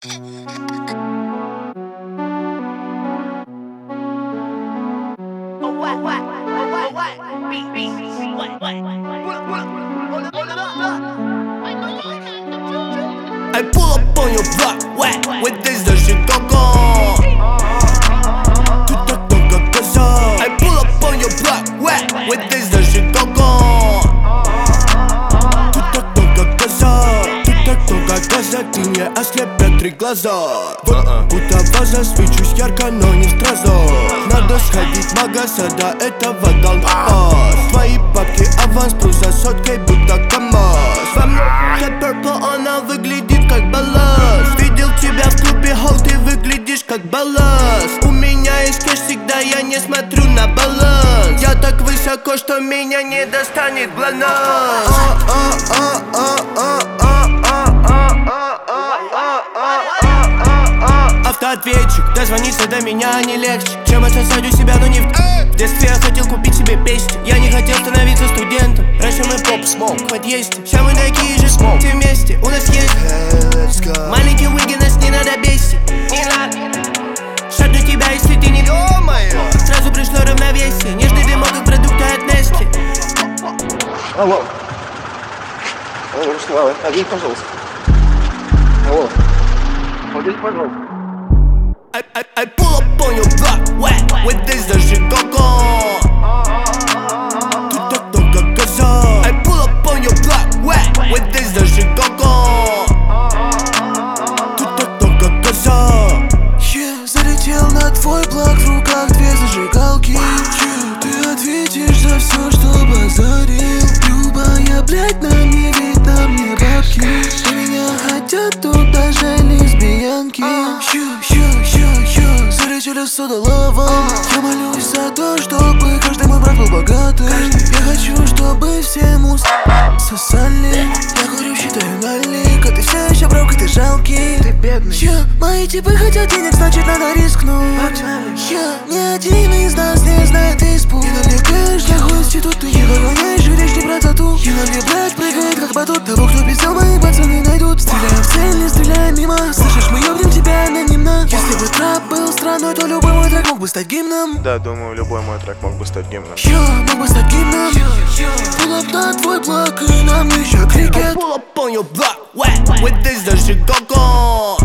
I pull up on your block, wet, with this the Chicago. Тут так много газа. I pull up on your block, wet, with this the Chicago. Тут так много газа. Тут так много газа, ты не ослепят три глаза. Вот будто ваза, свечусь ярко, но не сразу. Надо сходить в магаз, а до этого дал пас. Твои бабки аванс, плюс за соткой, будто КамАЗ. Во мне purple, она выглядит как балласт. Видел тебя в клубе, хоу, ты выглядишь как балласт. У меня есть кэш всегда, я не смотрю на баланс. Я так высоко, что меня не достанет ГЛОНАСС. Автоответчик, дозвониться до меня не легче, чем отсосать у себя, но не в детстве я хотел купить себе песни. Я не хотел становиться студентом. Раньше мы поп-смок в подъезде, сейчас мы такие же смок. Все вместе, у нас есть маленький Уиги, нас не надо бесить. Не надо шаг до тебя, если ты не сразу пришло равновесие. Нежный дымок, как продукты от Нести. Алло. Алло, Слава, один, пожалуйста. Алло. Один, пожалуйста. I pull up on your block, wet, with this the Chicago. Тут так много газа. I pull up on your block, wet, with this the Chicago. Тут так много газа. Залетел на твой блок, в руках две зажигалки. Ты ответишь за все, что базарил. Любая, блядь, на мне, ведь на мне бабки. И меня хотят тут даже лесбиянки. Залетели с удаловом. Я молюсь за то, чтобы каждый мой брат был богатым. Я хочу, чтобы все сосали. Я курю, считаю налик, а ты все еще брок, и ты жалкий. Ты бедный. Мои типы хотят денег, значит надо рискнуть. Ни один из нас не знает испуг. И навлекаешь для хуй институт. Ты не догоняешь, видишь не про тату. И на мне, блядь, прыгает как батут. Того, кто пиздел, мои пацаны найдут. Стреляем в цель, не стреляем мимо. Слышишь, мы ёбнем тебя анонимно. Если бы трэп был страной, то любой мой трек мог бы стать гимном. Да, думаю, любой мой трек мог бы стать гимном. Мог бы стать гимном. Pull up на твой блок, и нам еще крикет. Pull up on your block, wet, with this the Chicago.